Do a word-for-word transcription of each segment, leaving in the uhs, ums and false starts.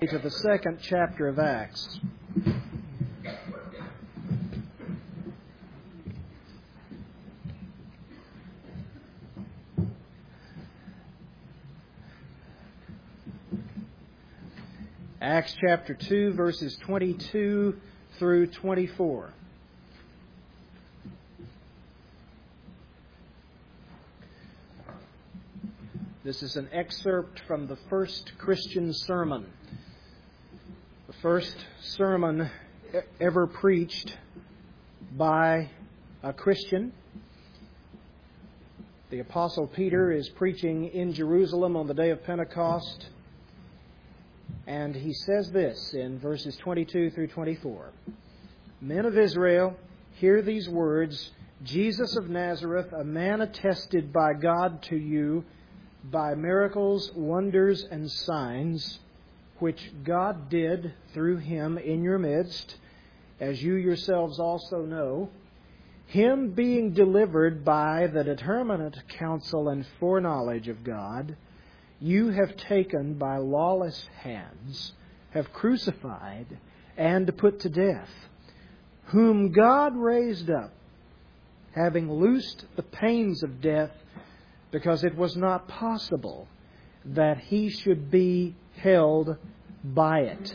To the second chapter of Acts. Acts chapter two, verses twenty-two through twenty-four. This is an excerpt from the first Christian sermon. The first sermon ever preached by a Christian. The Apostle Peter is preaching in Jerusalem on the day of Pentecost. And he says this in verses twenty-two through twenty-four. Men of Israel, hear these words. Jesus of Nazareth, a man attested by God to you by miracles, wonders, and signs, which God did through Him in your midst, as you yourselves also know, Him being delivered by the determinate counsel and foreknowledge of God, you have taken by lawless hands, have crucified and put to death, whom God raised up, having loosed the pains of death, because it was not possible that He should be held by it.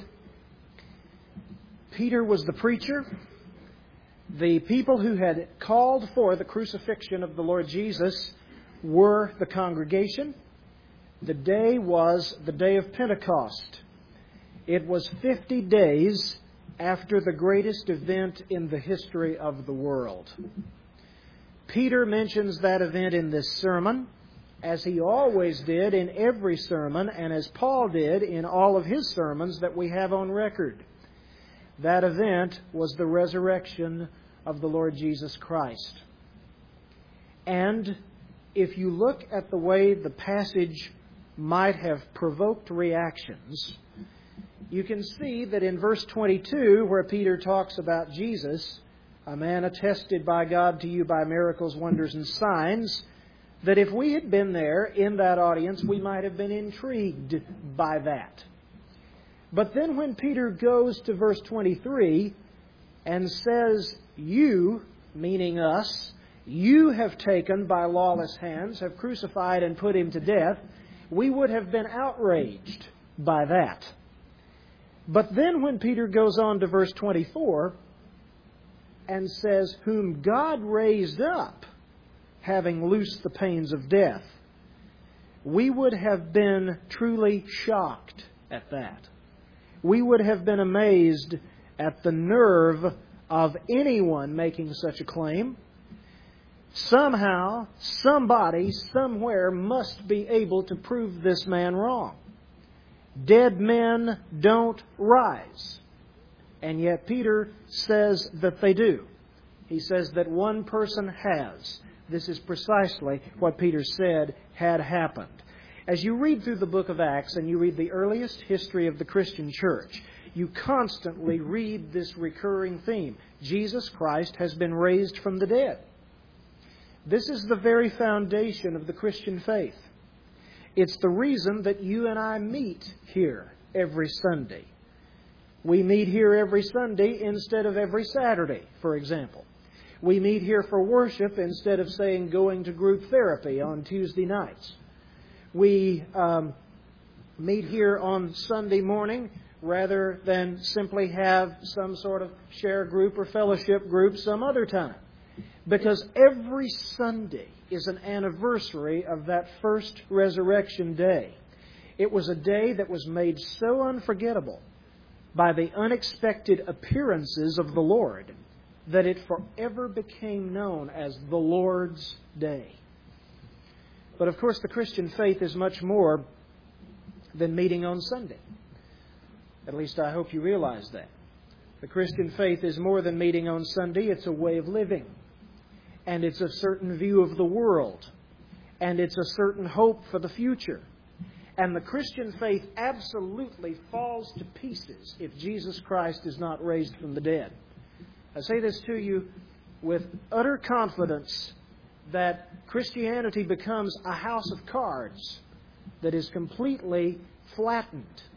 Peter was the preacher. The people who had called for the crucifixion of the Lord Jesus were the congregation. The day was the day of Pentecost. It was fifty days after the greatest event in the history of the world. Peter mentions that event in this sermon, as he always did in every sermon, and as Paul did in all of his sermons that we have on record. That event was the resurrection of the Lord Jesus Christ. And if you look at the way the passage might have provoked reactions, you can see that in verse twenty-two, where Peter talks about Jesus, a man attested by God to you by miracles, wonders, and signs, that if we had been there in that audience, we might have been intrigued by that. But then when Peter goes to verse twenty-three and says, you, meaning us, you have taken by lawless hands, have crucified and put Him to death, we would have been outraged by that. But then when Peter goes on to verse twenty-four and says, whom God raised up, having loosed the pains of death, we would have been truly shocked at that. We would have been amazed at the nerve of anyone making such a claim. Somehow, somebody, somewhere must be able to prove this man wrong. Dead men don't rise. And yet Peter says that they do. He says that one person has. This is precisely what Peter said had happened. As you read through the book of Acts and you read the earliest history of the Christian church, you constantly read this recurring theme. Jesus Christ has been raised from the dead. This is the very foundation of the Christian faith. It's the reason that you and I meet here every Sunday. We meet here every Sunday instead of every Saturday, for example. We meet here for worship instead of saying going to group therapy on Tuesday nights. We um, meet here on Sunday morning rather than simply have some sort of share group or fellowship group some other time. Because every Sunday is an anniversary of that first resurrection day. It was a day that was made so unforgettable by the unexpected appearances of the Lord that it forever became known as the Lord's Day. But of course, the Christian faith is much more than meeting on Sunday. At least I hope you realize that. The Christian faith is more than meeting on Sunday. It's a way of living. And it's a certain view of the world. And it's a certain hope for the future. And the Christian faith absolutely falls to pieces if Jesus Christ is not raised from the dead. I say this to you with utter confidence that Christianity becomes a house of cards that is completely flattened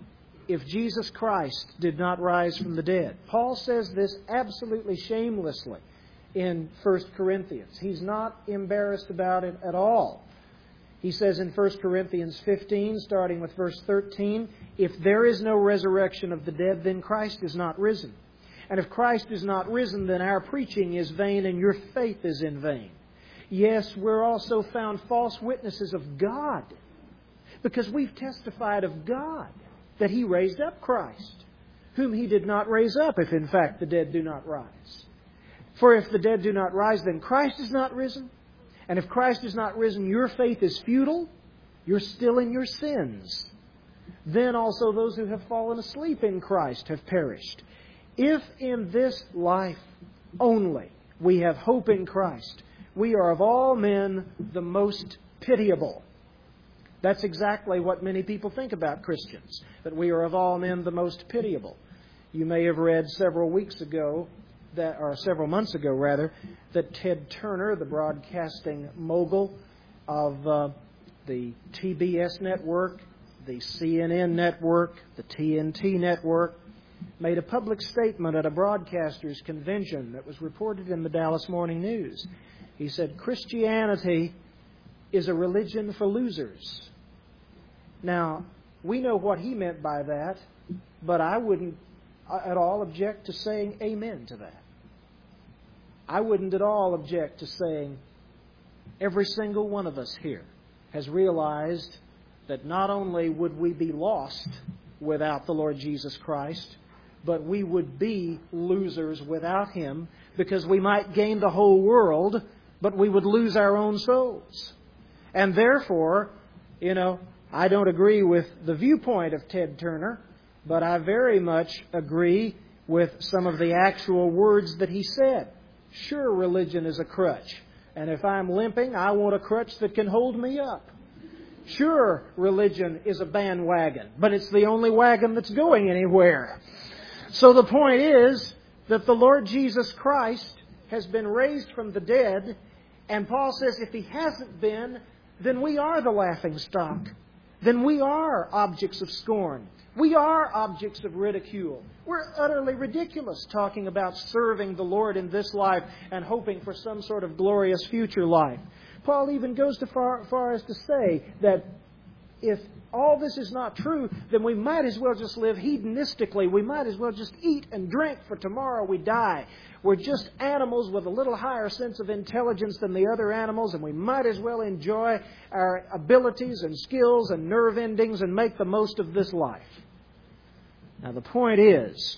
if Jesus Christ did not rise from the dead. Paul says this absolutely shamelessly in First Corinthians. He's not embarrassed about it at all. He says in First Corinthians fifteen, starting with verse thirteen, if there is no resurrection of the dead, then Christ is not risen. And if Christ is not risen, then our preaching is vain and your faith is in vain. Yes, we're also found false witnesses of God, because we've testified of God that He raised up Christ, whom He did not raise up, if in fact the dead do not rise. For if the dead do not rise, then Christ is not risen. And if Christ is not risen, your faith is futile. You're still in your sins. Then also those who have fallen asleep in Christ have perished. If in this life only we have hope in Christ, we are of all men the most pitiable. That's exactly what many people think about Christians, that we are of all men the most pitiable. You may have read several weeks ago, that, or several months ago rather, that Ted Turner, the broadcasting mogul of uh, the T B S network, the C N N network, the T N T network, made a public statement at a broadcasters' convention that was reported in the Dallas Morning News. He said, Christianity is a religion for losers. Now, we know what he meant by that, but I wouldn't at all object to saying amen to that. I wouldn't at all object to saying every single one of us here has realized that not only would we be lost without the Lord Jesus Christ, but we would be losers without Him, because we might gain the whole world, but we would lose our own souls. And therefore, you know, I don't agree with the viewpoint of Ted Turner, but I very much agree with some of the actual words that he said. Sure, religion is a crutch. And if I'm limping, I want a crutch that can hold me up. Sure, religion is a bandwagon, but it's the only wagon that's going anywhere. So the point is that the Lord Jesus Christ has been raised from the dead, and Paul says if He hasn't been, then we are the laughing stock. Then we are objects of scorn. We are objects of ridicule. We're utterly ridiculous talking about serving the Lord in this life and hoping for some sort of glorious future life. Paul even goes to far, far as to say that if all this is not true, then we might as well just live hedonistically. We might as well just eat and drink, for tomorrow we die. We're just animals with a little higher sense of intelligence than the other animals, and we might as well enjoy our abilities and skills and nerve endings and make the most of this life. Now the point is,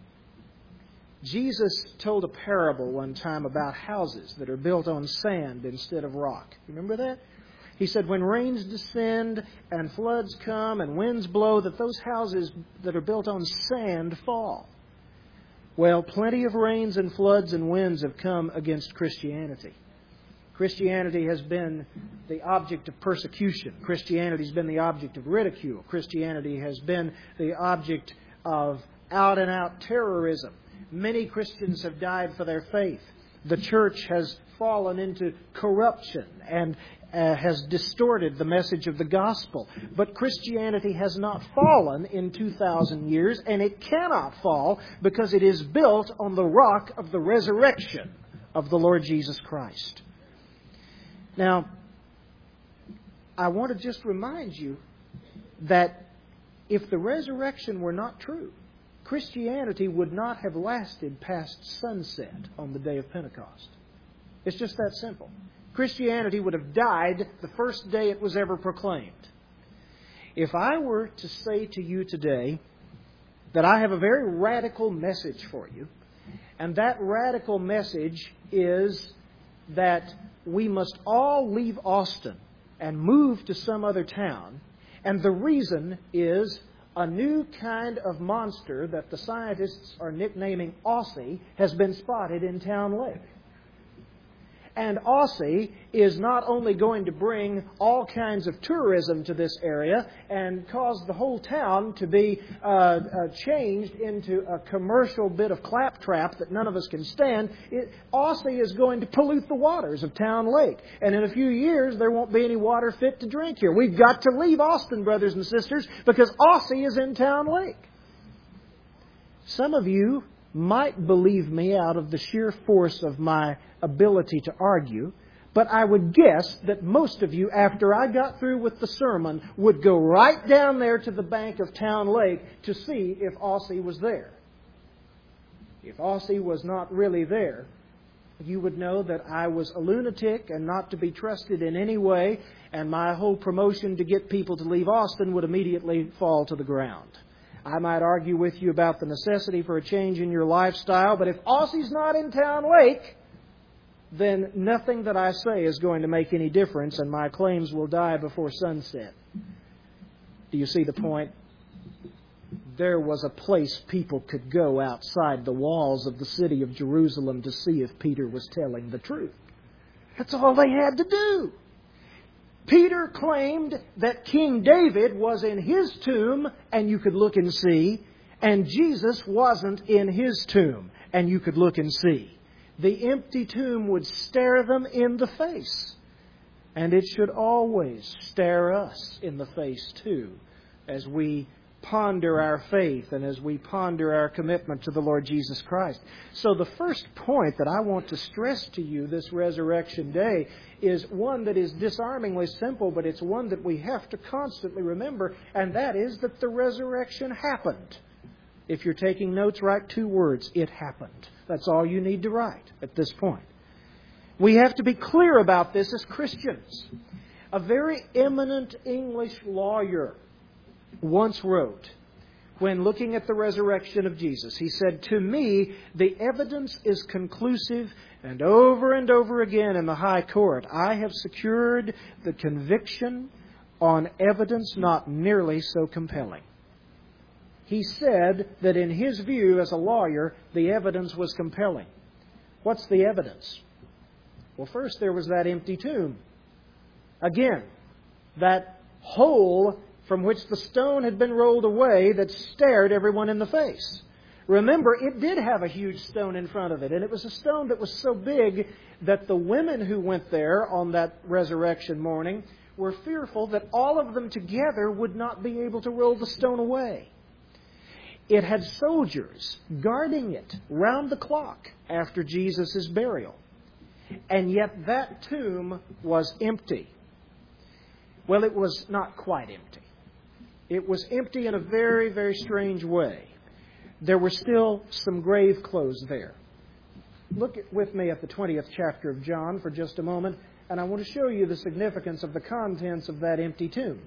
Jesus told a parable one time about houses that are built on sand instead of rock. Remember that? He said when rains descend and floods come and winds blow, that those houses that are built on sand fall. Well, plenty of rains and floods and winds have come against Christianity. Christianity has been the object of persecution. Christianity has been the object of ridicule. Christianity has been the object of out-and-out terrorism. Many Christians have died for their faith. The church has fallen into corruption and uh, has distorted the message of the gospel. But Christianity has not fallen in two thousand years, and it cannot fall because it is built on the rock of the resurrection of the Lord Jesus Christ. Now, I want to just remind you that if the resurrection were not true, Christianity would not have lasted past sunset on the day of Pentecost. It's just that simple. Christianity would have died the first day it was ever proclaimed. If I were to say to you today that I have a very radical message for you, and that radical message is that we must all leave Austin and move to some other town, and the reason is a new kind of monster that the scientists are nicknaming Aussie has been spotted in Town Lake. And Ossie is not only going to bring all kinds of tourism to this area and cause the whole town to be uh, uh, changed into a commercial bit of claptrap that none of us can stand. It, Ossie is going to pollute the waters of Town Lake. And in a few years, there won't be any water fit to drink here. We've got to leave Austin, brothers and sisters, because Ossie is in Town Lake. Some of you might believe me out of the sheer force of my ability to argue, but I would guess that most of you, after I got through with the sermon, would go right down there to the bank of Town Lake to see if Ossie was there. If Ossie was not really there, you would know that I was a lunatic and not to be trusted in any way, and my whole promotion to get people to leave Austin would immediately fall to the ground. I might argue with you about the necessity for a change in your lifestyle, but if Ossie's not in Town Lake, then nothing that I say is going to make any difference, and my claims will die before sunset. Do you see the point? There was a place people could go outside the walls of the city of Jerusalem to see if Peter was telling the truth. That's all they had to do. Peter claimed that King David was in his tomb, and you could look and see, and Jesus wasn't in his tomb, and you could look and see. The empty tomb would stare them in the face, and it should always stare us in the face too, as we ponder our faith and as we ponder our commitment to the Lord Jesus Christ. So the first point that I want to stress to you this Resurrection Day is one that is disarmingly simple, but it's one that we have to constantly remember, and that is that the resurrection happened. If you're taking notes, write two words: it happened. That's all you need to write at this point. We have to be clear about this as Christians. A very eminent English lawyer once wrote, when looking at the resurrection of Jesus, he said, "To me, the evidence is conclusive, and over and over again in the high court, I have secured the conviction on evidence not nearly so compelling." He said that in his view as a lawyer, the evidence was compelling. What's the evidence? Well, first there was that empty tomb. Again, that hole from which the stone had been rolled away that stared everyone in the face. Remember, it did have a huge stone in front of it, and it was a stone that was so big that the women who went there on that resurrection morning were fearful that all of them together would not be able to roll the stone away. It had soldiers guarding it round the clock after Jesus' burial. And yet that tomb was empty. Well, it was not quite empty. It was empty in a very, very strange way. There were still some grave clothes there. Look at, with me at the twentieth chapter of John for just a moment, and I want to show you the significance of the contents of that empty tomb.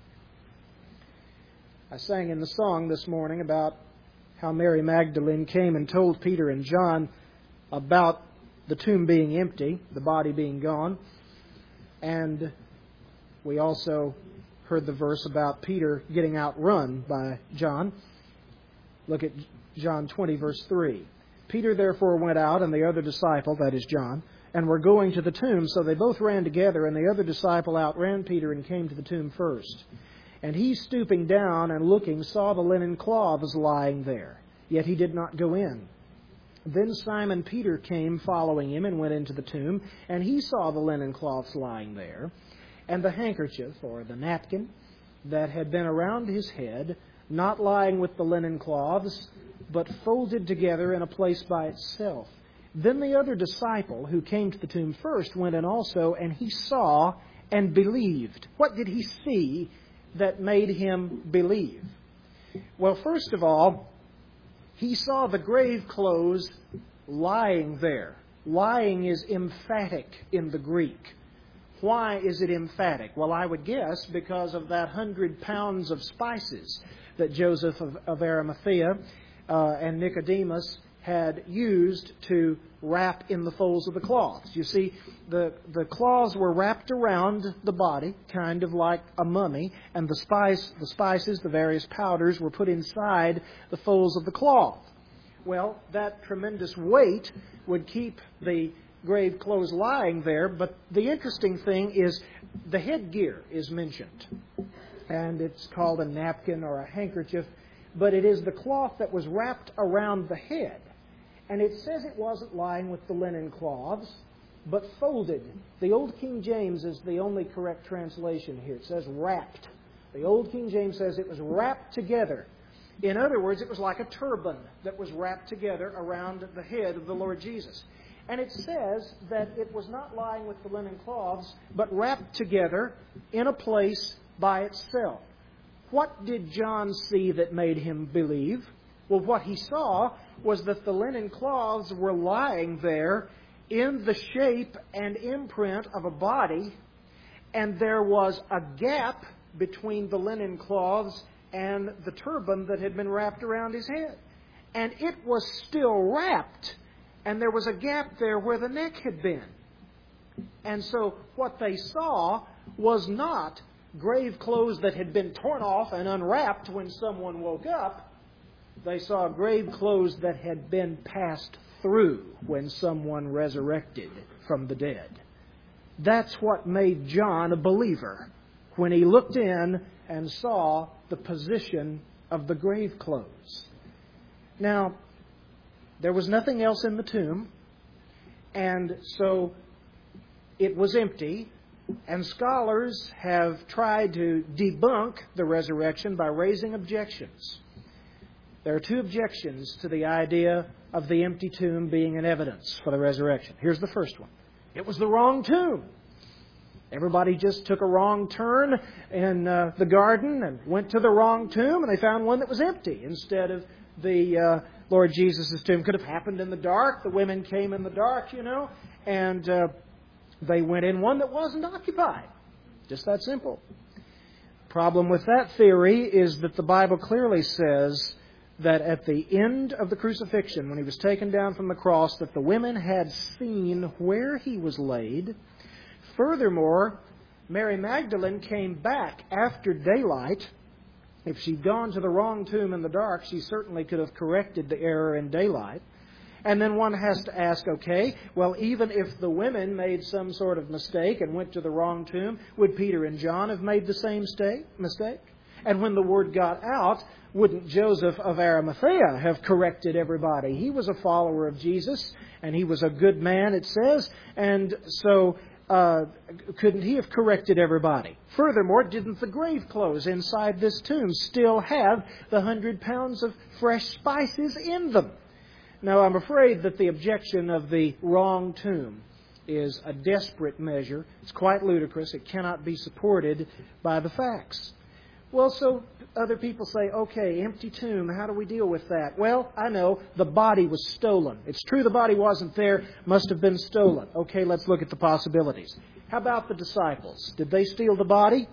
I sang in the song this morning about how Mary Magdalene came and told Peter and John about the tomb being empty, the body being gone. And we also heard the verse about Peter getting outrun by John. Look at John twenty, verse three. Peter therefore went out, and the other disciple, that is John, and were going to the tomb. So they both ran together, and the other disciple outran Peter and came to the tomb first. And he, stooping down and looking, saw the linen cloths lying there. Yet he did not go in. Then Simon Peter came following him and went into the tomb, and he saw the linen cloths lying there, and the handkerchief, or the napkin, that had been around his head, not lying with the linen cloths, but folded together in a place by itself. Then the other disciple, who came to the tomb first, went in also, and he saw and believed. What did he see that made him believe? Well, first of all, he saw the grave clothes lying there. Lying is emphatic in the Greek. Why is it emphatic? Well, I would guess because of that hundred pounds of spices that Joseph of, of Arimathea uh, and Nicodemus had used to wrap in the folds of the cloths. You see, the, the cloths were wrapped around the body, kind of like a mummy, and the spice, the spices, the various powders, were put inside the folds of the cloth. Well, that tremendous weight would keep the grave clothes lying there, but the interesting thing is the headgear is mentioned. And it's called a napkin or a handkerchief, but it is the cloth that was wrapped around the head. And it says it wasn't lying with the linen cloths, but folded. The Old King James is the only correct translation here. It says wrapped. The Old King James says it was wrapped together. In other words, it was like a turban that was wrapped together around the head of the Lord Jesus. And it says that it was not lying with the linen cloths, but wrapped together in a place by itself. What did John see that made him believe? Well, what he saw was that the linen cloths were lying there in the shape and imprint of a body, and there was a gap between the linen cloths and the turban that had been wrapped around his head. And it was still wrapped, and there was a gap there where the neck had been. And so what they saw was not grave clothes that had been torn off and unwrapped when someone woke up. They saw grave clothes that had been passed through when someone resurrected from the dead. That's what made John a believer, when he looked in and saw the position of the grave clothes. Now, there was nothing else in the tomb, and so it was empty, and scholars have tried to debunk the resurrection by raising objections. There are two objections to the idea of the empty tomb being an evidence for the resurrection. Here's the first one. It was the wrong tomb. Everybody just took a wrong turn in uh, the garden and went to the wrong tomb, and they found one that was empty instead of the uh, Lord Jesus' tomb. Could have happened in the dark. The women came in the dark, you know, and uh, they went in one that wasn't occupied. Just that simple. Problem with that theory is that the Bible clearly says that at the end of the crucifixion, when he was taken down from the cross, that the women had seen where he was laid. Furthermore, Mary Magdalene came back after daylight. If she'd gone to the wrong tomb in the dark, she certainly could have corrected the error in daylight. And then one has to ask, okay, well, even if the women made some sort of mistake and went to the wrong tomb, would Peter and John have made the same mistake? And when the word got out, wouldn't Joseph of Arimathea have corrected everybody? He was a follower of Jesus, and he was a good man, it says, and so uh, couldn't he have corrected everybody? Furthermore, didn't the grave clothes inside this tomb still have the hundred pounds of fresh spices in them? Now, I'm afraid that the objection of the wrong tomb is a desperate measure. It's quite ludicrous. It cannot be supported by the facts. Well, so other people say, okay, empty tomb, how do we deal with that? Well, I know, the body was stolen. It's true the body wasn't there, must have been stolen. Okay, let's look at the possibilities. How about the disciples? Did they steal the body?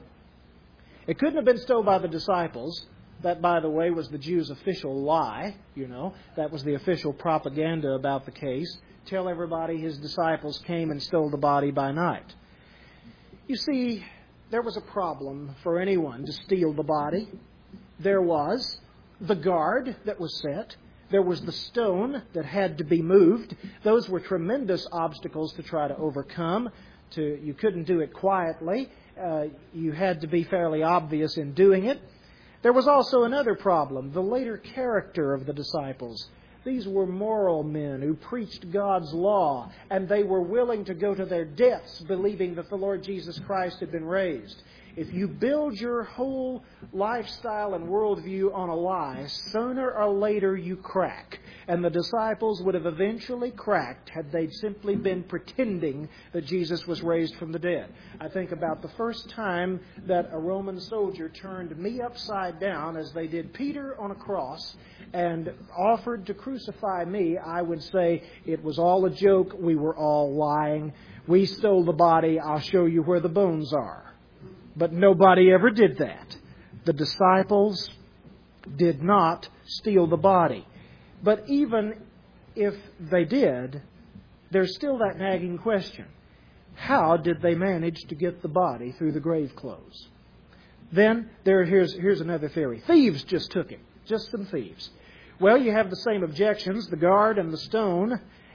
It couldn't have been stolen by the disciples. That, by the way, was the Jews' official lie, you know. That was the official propaganda about the case. Tell everybody his disciples came and stole the body by night. You see, there was a problem for anyone to steal the body. There was the guard that was set. There was the stone that had to be moved. Those were tremendous obstacles to try to overcome. To, you couldn't do it quietly. Uh, you had to be fairly obvious in doing it. There was also another problem, the later character of the disciples. These were moral men who preached God's law, and they were willing to go to their deaths believing that the Lord Jesus Christ had been raised. If you build your whole lifestyle and worldview on a lie, sooner or later you crack. And the disciples would have eventually cracked had they simply been pretending that Jesus was raised from the dead. I think about the first time that a Roman soldier turned me upside down, as they did Peter on a cross, and offered to crucify me, I would say it was all a joke. We were all lying. We stole the body. I'll show you where the bones are. But nobody ever did that. The disciples did not steal the body. But even if they did, there's still that nagging question. How did they manage to get the body through the grave clothes? Then there, here's, here's another theory. Thieves just took it. Just some thieves. Well, you have the same objections, the guard and the stone.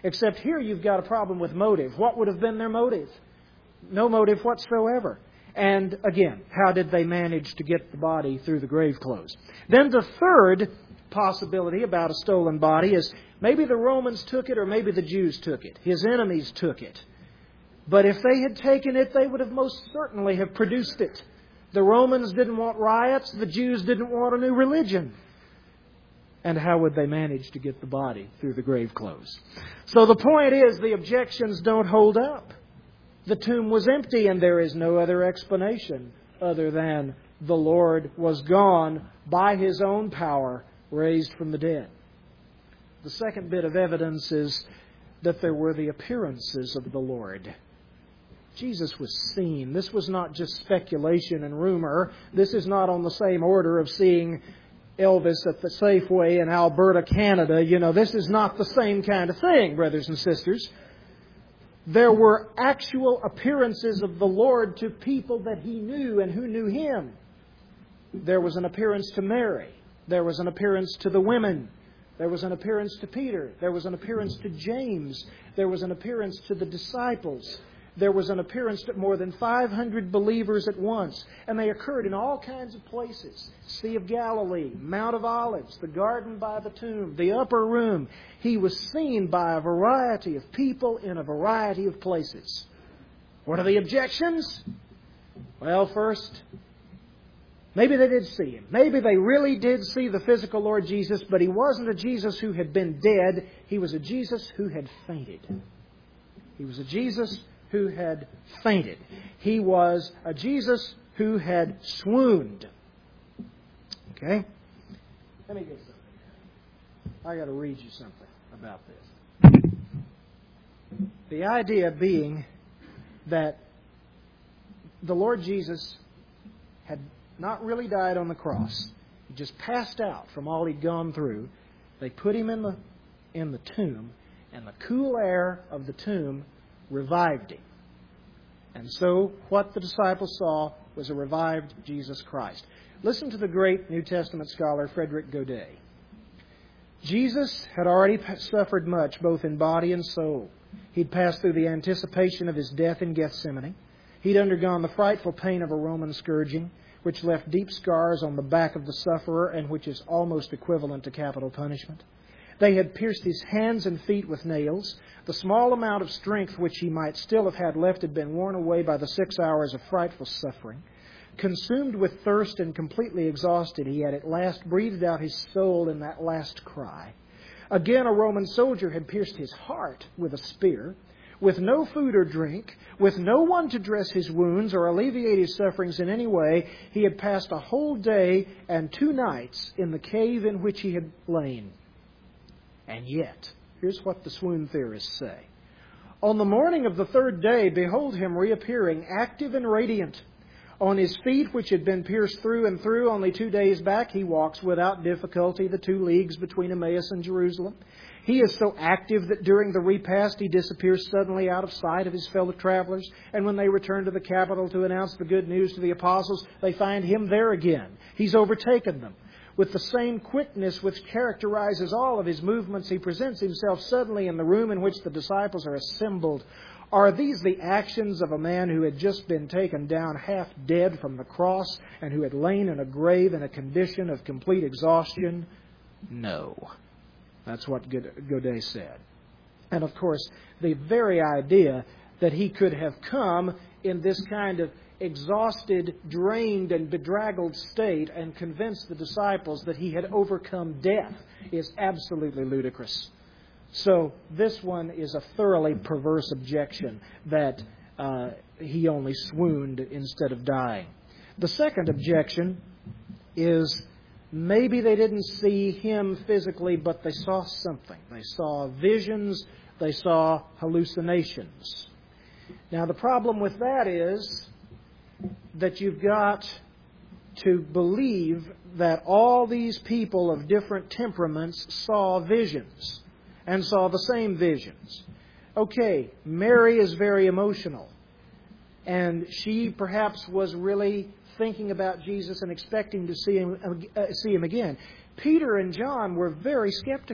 Except here you've got a problem with motive. What would have been their motive? No motive whatsoever. And again, how did they manage to get the body through the grave clothes? Then the third possibility about a stolen body is maybe the Romans took it or maybe the Jews took it. His enemies took it. But if they had taken it, they would have most certainly have produced it. The Romans didn't want riots. The Jews didn't want a new religion. And how would they manage to get the body through the grave clothes? So the point is, the objections don't hold up. The tomb was empty and there is no other explanation other than the Lord was gone by His own power, raised from the dead. The second bit of evidence is that there were the appearances of the Lord. Jesus was seen. This was not just speculation and rumor. This is not on the same order of seeing Elvis at the Safeway in Alberta, Canada. You know, this is not the same kind of thing, brothers and sisters. There were actual appearances of the Lord to people that He knew and who knew Him. There was an appearance to Mary. There was an appearance to the women. There was an appearance to Peter. There was an appearance to James. There was an appearance to the disciples. There was an appearance to more than five hundred believers at once. And they occurred in all kinds of places. Sea of Galilee, Mount of Olives, the garden by the tomb, the upper room. He was seen by a variety of people in a variety of places. What are the objections? Well, first, maybe they did see Him. Maybe they really did see the physical Lord Jesus, but He wasn't a Jesus who had been dead. He was a Jesus who had fainted. He was a Jesus who had fainted. He was a Jesus who had swooned. Okay? Let me get something. I got to read you something about this. The idea being that the Lord Jesus had not really died on the cross. He just passed out from all He'd gone through. They put Him in the in the tomb, and the cool air of the tomb revived Him. And so what the disciples saw was a revived Jesus Christ. Listen to the great New Testament scholar Frederick Godet. Jesus had already suffered much, both in body and soul. He'd passed through the anticipation of His death in Gethsemane. He'd undergone the frightful pain of a Roman scourging, which left deep scars on the back of the sufferer and which is almost equivalent to capital punishment. They had pierced His hands and feet with nails. The small amount of strength which He might still have had left had been worn away by the six hours of frightful suffering. Consumed with thirst and completely exhausted, He had at last breathed out His soul in that last cry. Again, a Roman soldier had pierced His heart with a spear. With no food or drink, with no one to dress His wounds or alleviate His sufferings in any way, He had passed a whole day and two nights in the cave in which He had lain. And yet, here's what the swoon theorists say. On the morning of the third day, behold Him reappearing, active and radiant. On His feet, which had been pierced through and through only two days back, He walks without difficulty the two leagues between Emmaus and Jerusalem. He is so active that during the repast He disappears suddenly out of sight of His fellow travelers. And when they return to the capital to announce the good news to the apostles, they find Him there again. He's overtaken them. With the same quickness which characterizes all of His movements, He presents Himself suddenly in the room in which the disciples are assembled. Are these the actions of a man who had just been taken down half dead from the cross and who had lain in a grave in a condition of complete exhaustion? No. That's what Godet said. And of course, the very idea that He could have come in this kind of exhausted, drained, and bedraggled state and convinced the disciples that He had overcome death is absolutely ludicrous. So this one is a thoroughly perverse objection that uh, He only swooned instead of dying. The second objection is maybe they didn't see Him physically, but they saw something. They saw visions. They saw hallucinations. Now, the problem with that is that you've got to believe that all these people of different temperaments saw visions and saw the same visions. Okay, Mary is very emotional, and she perhaps was really thinking about Jesus and expecting to see him, uh, see him again. Peter and John were very skeptical.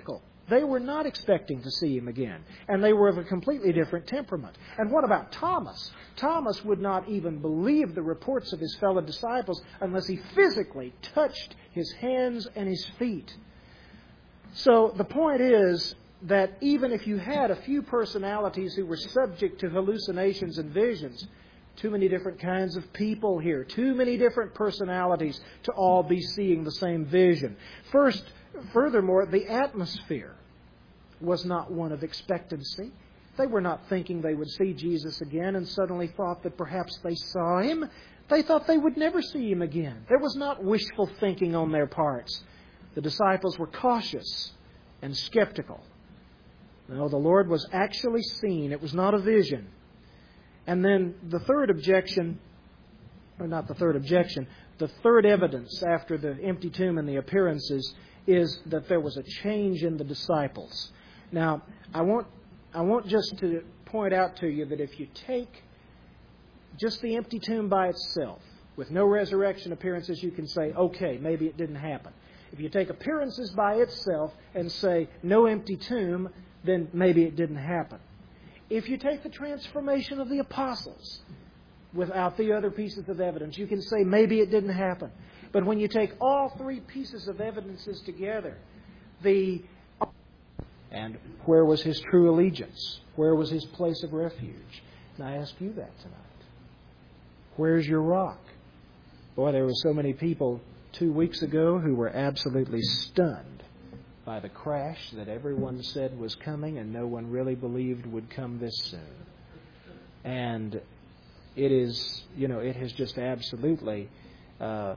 They were not expecting to see Him again. And they were of a completely different temperament. And what about Thomas? Thomas would not even believe the reports of his fellow disciples unless he physically touched His hands and His feet. So the point is that even if you had a few personalities who were subject to hallucinations and visions, too many different kinds of people here, too many different personalities to all be seeing the same vision. First, furthermore, the atmosphere was not one of expectancy. They were not thinking they would see Jesus again and suddenly thought that perhaps they saw Him. They thought they would never see Him again. There was not wishful thinking on their parts. The disciples were cautious and skeptical. No, the Lord was actually seen. It was not a vision. And then the third objection, or not the third objection, the third evidence after the empty tomb and the appearances is that there was a change in the disciples. Now, I want, I want just to point out to you that if you take just the empty tomb by itself, with no resurrection appearances, you can say, okay, maybe it didn't happen. If you take appearances by itself and say, no empty tomb, then maybe it didn't happen. If you take the transformation of the apostles without the other pieces of evidence, you can say maybe it didn't happen. But when you take all three pieces of evidences together, the and where was his true allegiance? Where was his place of refuge? And I ask you that tonight. Where's your rock? Boy, there were so many people two weeks ago who were absolutely stunned by the crash that everyone said was coming and no one really believed would come this soon. And it is, you know, it has just absolutely uh,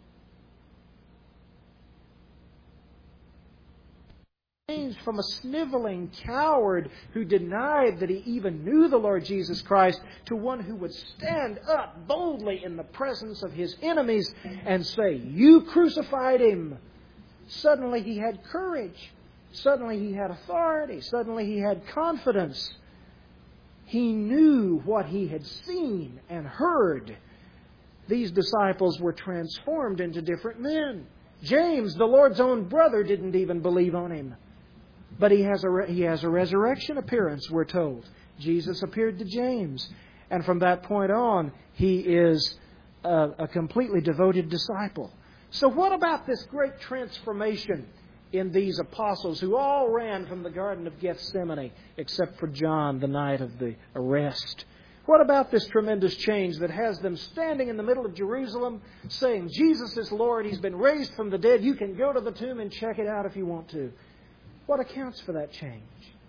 changed from a sniveling coward who denied that he even knew the Lord Jesus Christ to one who would stand up boldly in the presence of his enemies and say, "You crucified Him." Suddenly he had courage. Suddenly he had authority. Suddenly he had confidence. He knew what he had seen and heard. These disciples were transformed into different men. James, the Lord's own brother, didn't even believe on Him. But he has a, re- he has a resurrection appearance, we're told. Jesus appeared to James. And from that point on, he is a, a completely devoted disciple. So what about this great transformation in these apostles who all ran from the Garden of Gethsemane except for John the night of the arrest? What about this tremendous change that has them standing in the middle of Jerusalem saying, "Jesus is Lord, He's been raised from the dead, you can go to the tomb and check it out if you want to"? What accounts for that change?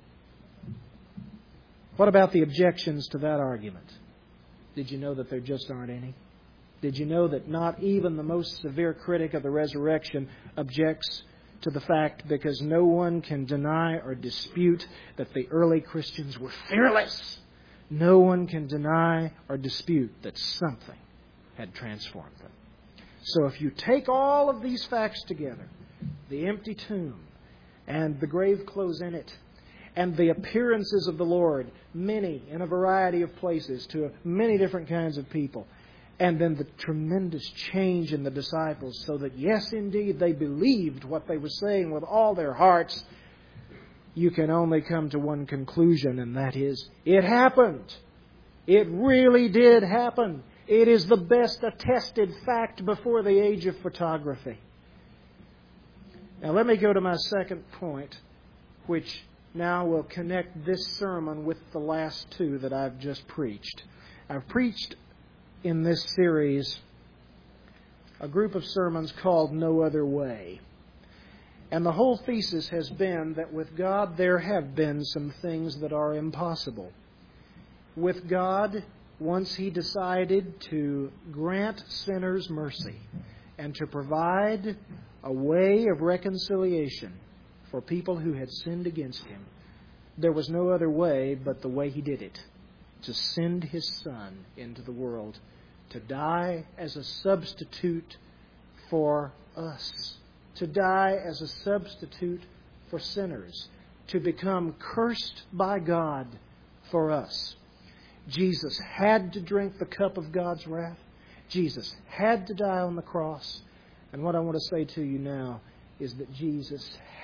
What about the objections to that argument? Did you know that there just aren't any? Did you know that not even the most severe critic of the resurrection objects to the fact because no one can deny or dispute that the early Christians were fearless? No one can deny or dispute that something had transformed them. So if you take all of these facts together, the empty tomb and the grave clothes in it, and the appearances of the Lord, many in a variety of places to many different kinds of people, and then the tremendous change in the disciples so that, yes, indeed, they believed what they were saying with all their hearts, you can only come to one conclusion, and that is, it happened. It really did happen. It is the best attested fact before the age of photography. Now let me go to my second point, which now will connect this sermon with the last two that I've just preached. I've preached in this series a group of sermons called No Other Way. And the whole thesis has been that with God there have been some things that are impossible. With God, once He decided to grant sinners mercy and to provide a way of reconciliation for people who had sinned against Him, there was no other way but the way He did it, to send His Son into the world to die as a substitute for us, to die as a substitute for sinners, to become cursed by God for us. Jesus had to drink the cup of God's wrath. Jesus had to die on the cross. And what I want to say to you now is that Jesus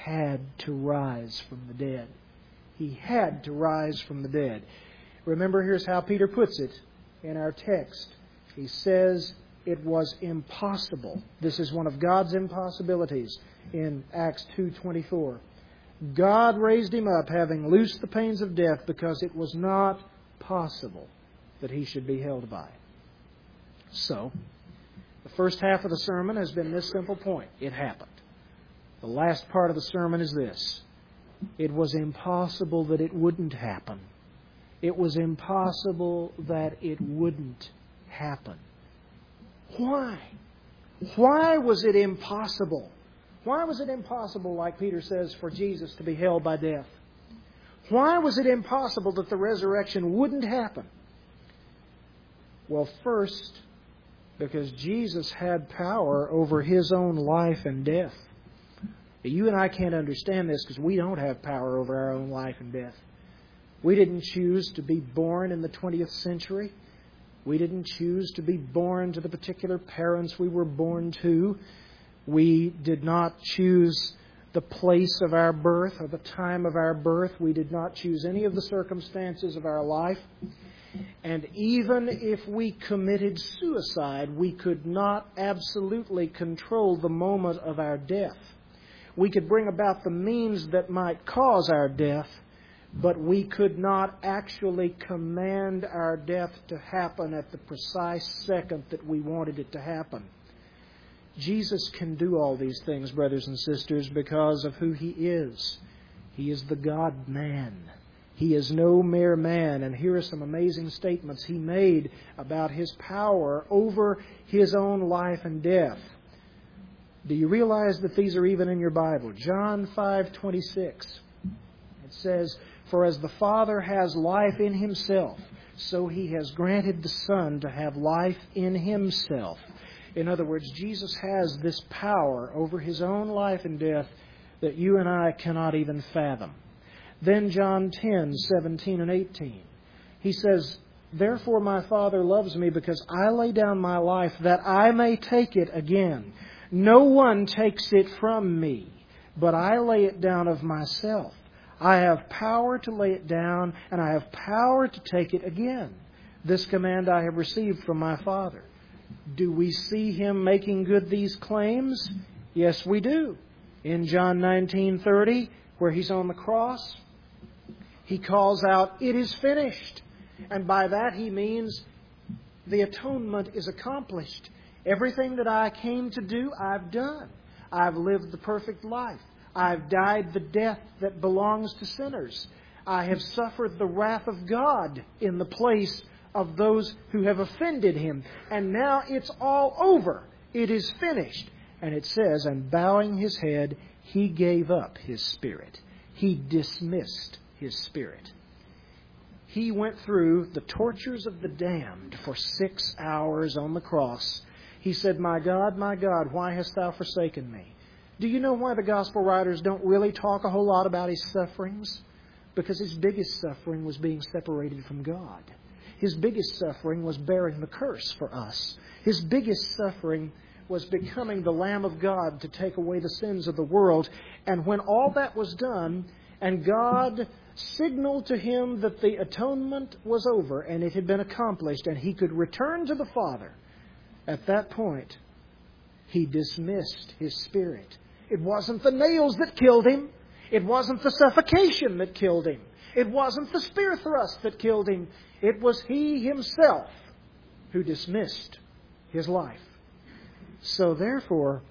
had to rise from the dead. He had to rise from the dead. Remember, here's how Peter puts it in our text. He says it was impossible. This is one of God's impossibilities in Acts two twenty-four. God raised Him up, having loosed the pains of death, because it was not possible that He should be held by. So, the first half of the sermon has been this simple point. It happened. The last part of the sermon is this. It was impossible that it wouldn't happen. It was impossible that it wouldn't happen. Why? Why was it impossible? Why was it impossible, like Peter says, for Jesus to be held by death? Why was it impossible that the resurrection wouldn't happen? Well, first, because Jesus had power over His own life and death. You and I can't understand this because we don't have power over our own life and death. We didn't choose to be born in the twentieth century. We didn't choose to be born to the particular parents we were born to. We did not choose the place of our birth or the time of our birth. We did not choose any of the circumstances of our life. And even if we committed suicide, we could not absolutely control the moment of our death. We could bring about the means that might cause our death, but we could not actually command our death to happen at the precise second that we wanted it to happen. Jesus can do all these things, brothers and sisters, because of who He is. He is the God-man. He is no mere man. And here are some amazing statements He made about His power over His own life and death. Do you realize that these are even in your Bible? John five twenty-six. It says, "For as the Father has life in Himself, so He has granted the Son to have life in Himself." In other words, Jesus has this power over His own life and death that you and I cannot even fathom. Then John ten seventeen and eighteen. He says, "Therefore my Father loves me, because I lay down my life that I may take it again. No one takes it from me, but I lay it down of myself. I have power to lay it down, and I have power to take it again. This command I have received from my Father." Do we see Him making good these claims? Yes, we do. In John nineteen thirty, where He's on the cross, He calls out, "It is finished." And by that He means the atonement is accomplished. Everything that I came to do, I've done. I've lived the perfect life. I've died the death that belongs to sinners. I have suffered the wrath of God in the place of those who have offended Him. And now it's all over. It is finished. And it says, and bowing His head, He gave up His spirit. He dismissed His spirit. He went through the tortures of the damned for six hours on the cross. He said, "My God, my God, why hast Thou forsaken me?" Do you know why the Gospel writers don't really talk a whole lot about His sufferings? Because His biggest suffering was being separated from God. His biggest suffering was bearing the curse for us. His biggest suffering was becoming the Lamb of God to take away the sins of the world. And when all that was done, and God signaled to Him that the atonement was over and it had been accomplished and He could return to the Father, at that point, He dismissed His spirit. It wasn't the nails that killed Him. It wasn't the suffocation that killed Him. It wasn't the spear thrust that killed Him. It was He Himself who dismissed His life. So therefore,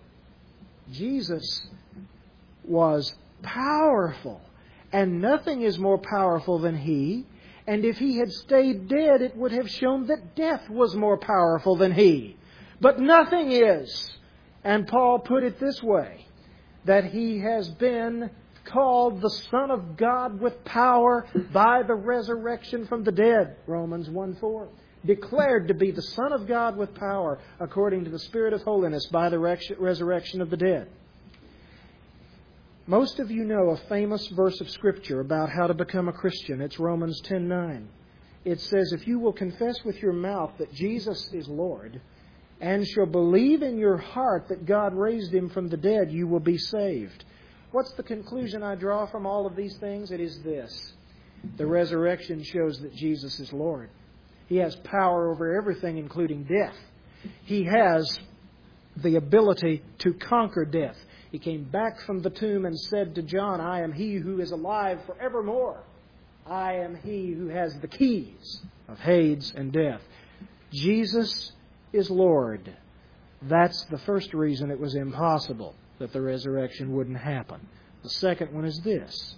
Jesus was powerful. And nothing is more powerful than He. And if He had stayed dead, it would have shown that death was more powerful than He. But nothing is. And Paul put it this way, that He has been called the Son of God with power by the resurrection from the dead. Romans one four. Declared to be the Son of God with power according to the Spirit of holiness by the resurrection of the dead. Most of you know a famous verse of Scripture about how to become a Christian. It's Romans ten nine. It says, "If you will confess with your mouth that Jesus is Lord, and shall believe in your heart that God raised Him from the dead, you will be saved." What's the conclusion I draw from all of these things? It is this. The resurrection shows that Jesus is Lord. He has power over everything, including death. He has the ability to conquer death. He came back from the tomb and said to John, I am He who is alive forevermore. I am He who has the keys of Hades and death. Jesus is Lord. That's the first reason it was impossible that the resurrection wouldn't happen. The second one is this.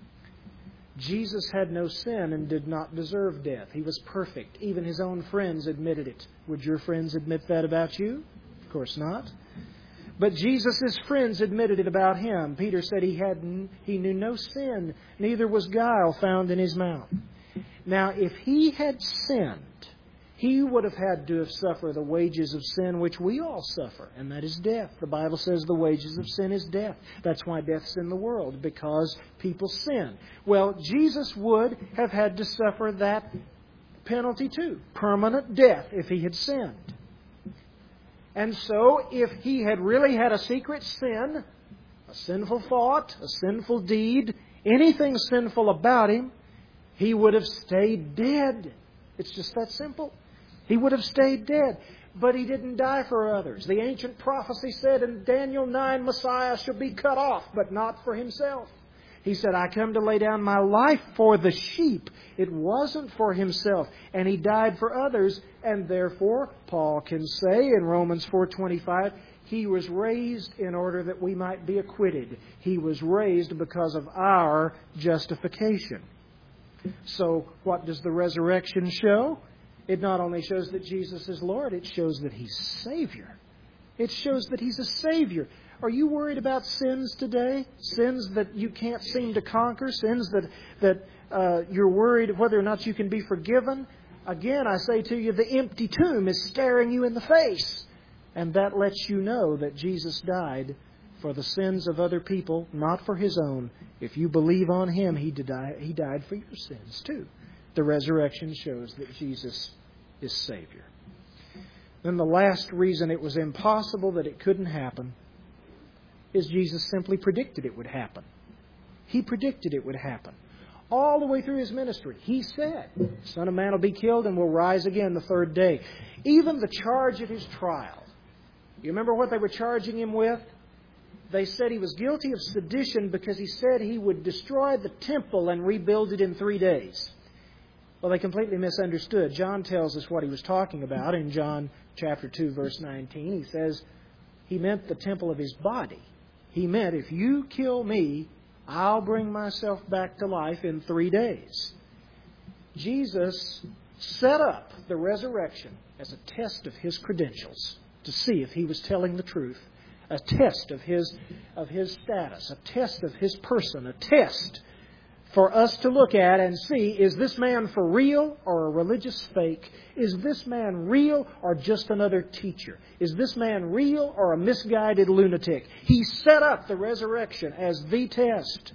Jesus had no sin and did not deserve death. He was perfect. Even His own friends admitted it. Would your friends admit that about you? Of course not. But Jesus' friends admitted it about Him. Peter said he had he knew no sin, neither was guile found in His mouth. Now, if He had sinned, He would have had to have suffered the wages of sin which we all suffer, and that is death. The Bible says the wages of sin is death. That's why death's in the world, because people sin. Well, Jesus would have had to suffer that penalty too, permanent death, if He had sinned. And so, if He had really had a secret sin, a sinful thought, a sinful deed, anything sinful about Him, He would have stayed dead. It's just that simple. He would have stayed dead. But He didn't die for others. The ancient prophecy said in Daniel nine, Messiah shall be cut off, but not for Himself. He said, I come to lay down my life for the sheep. It wasn't for Himself. And He died for others. And therefore, Paul can say in Romans four twenty-five, He was raised in order that we might be acquitted. He was raised because of our justification. So, what does the resurrection show? It not only shows that Jesus is Lord, it shows that He's Savior. It shows that He's a Savior. Are you worried about sins today? Sins that you can't seem to conquer? Sins that, that uh, you're worried whether or not you can be forgiven? Again, I say to you, the empty tomb is staring you in the face. And that lets you know that Jesus died for the sins of other people, not for His own. If you believe on Him, He died, he died for your sins too. The resurrection shows that Jesus is Savior. Then the last reason it was impossible that it couldn't happen is Jesus simply predicted it would happen. He predicted it would happen. All the way through His ministry, He said, the Son of Man will be killed and will rise again the third day. Even the charge of His trial. You remember what they were charging Him with? They said He was guilty of sedition because He said He would destroy the temple and rebuild it in three days. Well, they completely misunderstood. John tells us what He was talking about in John chapter two, verse nineteen. He says He meant the temple of His body. He meant, if you kill me, I'll bring myself back to life in three days. Jesus set up the resurrection as a test of His credentials to see if He was telling the truth, a test of His, of His status, a test of His person, a test for us to look at and see, is this man for real or a religious fake? Is this man real or just another teacher? Is this man real or a misguided lunatic? He set up the resurrection as the test.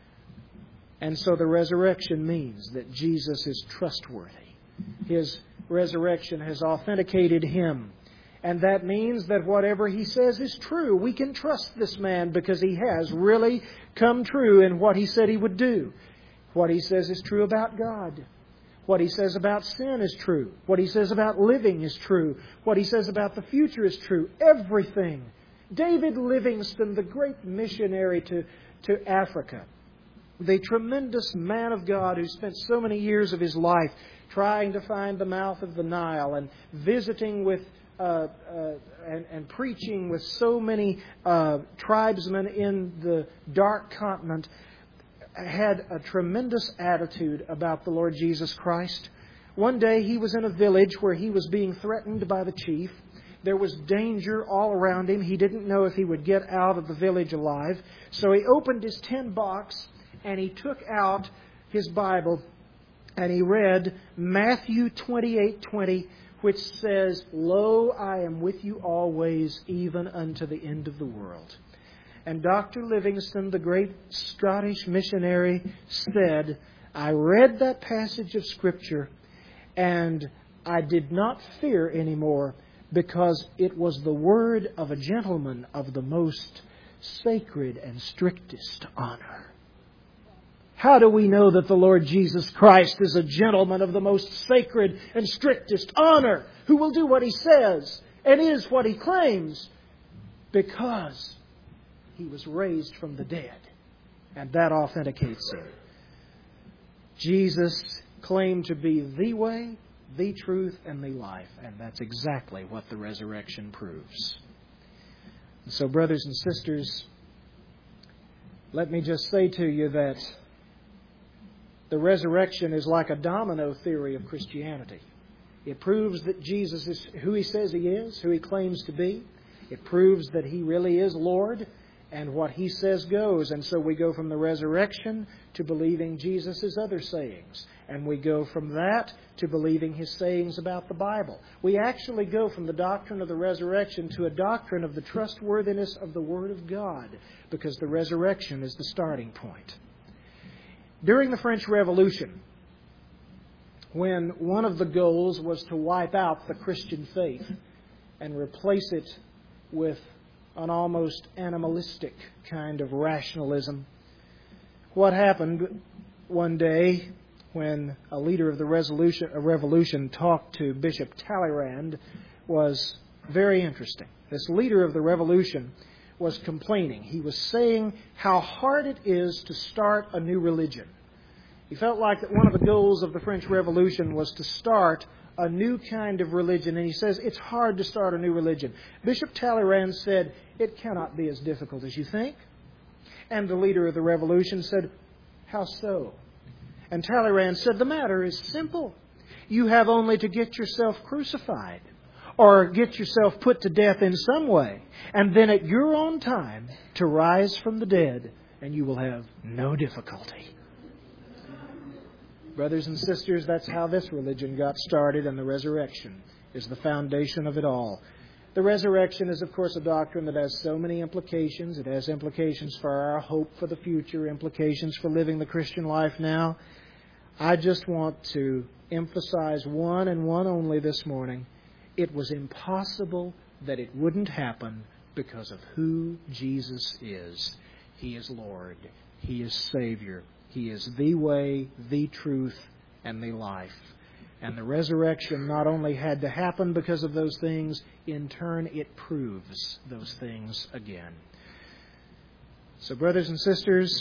And so the resurrection means that Jesus is trustworthy. His resurrection has authenticated Him. And that means that whatever He says is true. We can trust this man because he has really come true in what He said He would do. What He says is true about God. What He says about sin is true. What He says about living is true. What He says about the future is true. Everything. David Livingstone, the great missionary to, to Africa, the tremendous man of God who spent so many years of his life trying to find the mouth of the Nile and visiting with Uh, uh, and, and preaching with so many uh, tribesmen in the dark continent, had a tremendous attitude about the Lord Jesus Christ. One day he was in a village where he was being threatened by the chief. There was danger all around him. He didn't know if he would get out of the village alive. So he opened his tin box and he took out his Bible and he read Matthew twenty-eight twenty, which says, Lo, I am with you always, even unto the end of the world. And Doctor Livingstone, the great Scottish missionary, said, I read that passage of Scripture and I did not fear anymore because it was the word of a gentleman of the most sacred and strictest honor. How do we know that the Lord Jesus Christ is a gentleman of the most sacred and strictest honor, who will do what He says and is what He claims? Because He was raised from the dead, and that authenticates Him. Jesus claimed to be the way, the truth, and the life, and that's exactly what the resurrection proves. And so, brothers and sisters, let me just say to you that the resurrection is like a domino theory of Christianity. It proves that Jesus is who He says He is, who He claims to be. It proves that He really is Lord, and what He says goes. And so we go from the resurrection to believing Jesus' other sayings. And we go from that to believing His sayings about the Bible. We actually go from the doctrine of the resurrection to a doctrine of the trustworthiness of the Word of God, because the resurrection is the starting point. During the French Revolution, when one of the goals was to wipe out the Christian faith and replace it with an almost animalistic kind of rationalism, what happened one day when a leader of the resolution, a revolution talked to Bishop Talleyrand was very interesting. This leader of the revolution was complaining. He was saying how hard it is to start a new religion. He felt like that one of the goals of the French Revolution was to start a new kind of religion. And he says, it's hard to start a new religion. Bishop Talleyrand said, it cannot be as difficult as you think. And the leader of the revolution said, how so? And Talleyrand said, the matter is simple. You have only to get yourself crucified, or get yourself put to death in some way, and then at your own time to rise from the dead, and you will have no difficulty. Brothers and sisters, that's how this religion got started, and the resurrection is the foundation of it all. The resurrection is, of course, a doctrine that has so many implications. It has implications for our hope for the future, implications for living the Christian life now. I just want to emphasize one and one only this morning. It was impossible that it wouldn't happen because of who Jesus is. He is Lord. He is Savior. He is the way, the truth, and the life. And the resurrection not only had to happen because of those things, in turn it proves those things again. So, brothers and sisters,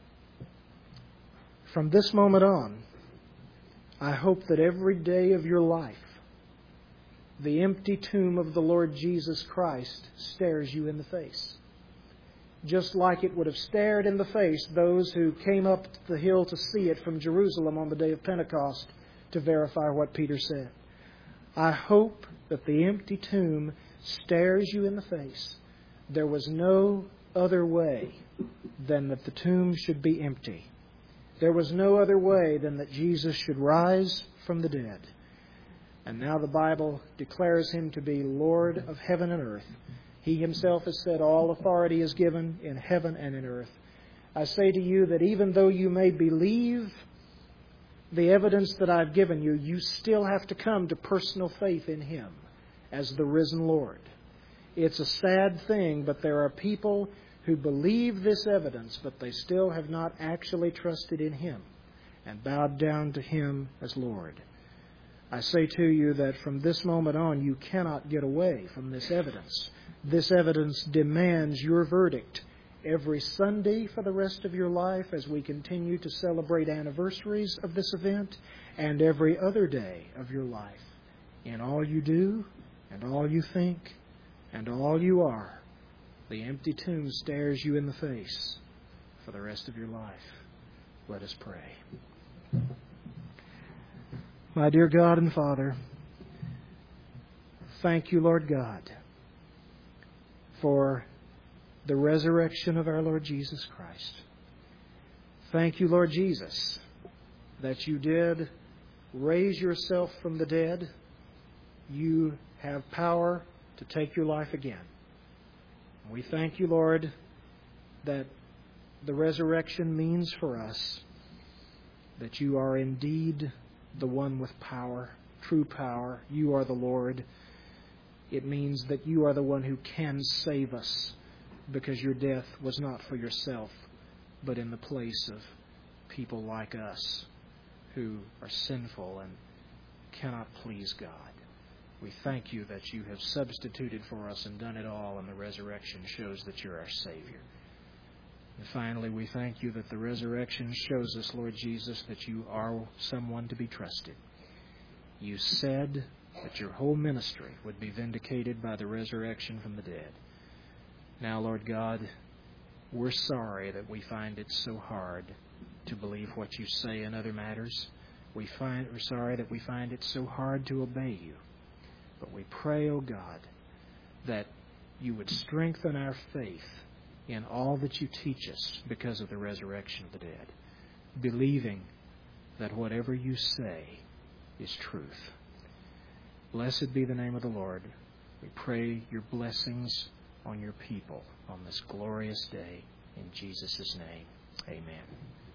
from this moment on, I hope that every day of your life, the empty tomb of the Lord Jesus Christ stares you in the face. Just like it would have stared in the face those who came up the hill to see it from Jerusalem on the day of Pentecost to verify what Peter said. I hope that the empty tomb stares you in the face. There was no other way than that the tomb should be empty. There was no other way than that Jesus should rise from the dead. And now the Bible declares Him to be Lord of heaven and earth. He Himself has said, all authority is given in heaven and in earth. I say to you that even though you may believe the evidence that I've given you, you still have to come to personal faith in Him as the risen Lord. It's a sad thing, but there are people who believe this evidence, but they still have not actually trusted in Him and bowed down to Him as Lord. I say to you that from this moment on, you cannot get away from this evidence. This evidence demands your verdict every Sunday for the rest of your life as we continue to celebrate anniversaries of this event, and every other day of your life. In all you do, and all you think, and all you are, the empty tomb stares you in the face for the rest of your life. Let us pray. My dear God and Father, thank you, Lord God, for the resurrection of our Lord Jesus Christ. Thank you, Lord Jesus, that you did raise yourself from the dead. You have power to take your life again. We thank you, Lord, that the resurrection means for us that you are indeed the one with power, true power. You are the Lord. It means that you are the one who can save us because your death was not for yourself, but in the place of people like us who are sinful and cannot please God. We thank you that you have substituted for us and done it all, and the resurrection shows that you're our Savior. And finally, we thank you that the resurrection shows us, Lord Jesus, that you are someone to be trusted. You said that your whole ministry would be vindicated by the resurrection from the dead. Now, Lord God, we're sorry that we find it so hard to believe what you say in other matters. We find, we're sorry that we find it so hard to obey you. But we pray, O God, that you would strengthen our faith in all that you teach us because of the resurrection of the dead, believing that whatever you say is truth. Blessed be the name of the Lord. We pray your blessings on your people on this glorious day. In Jesus' name, amen.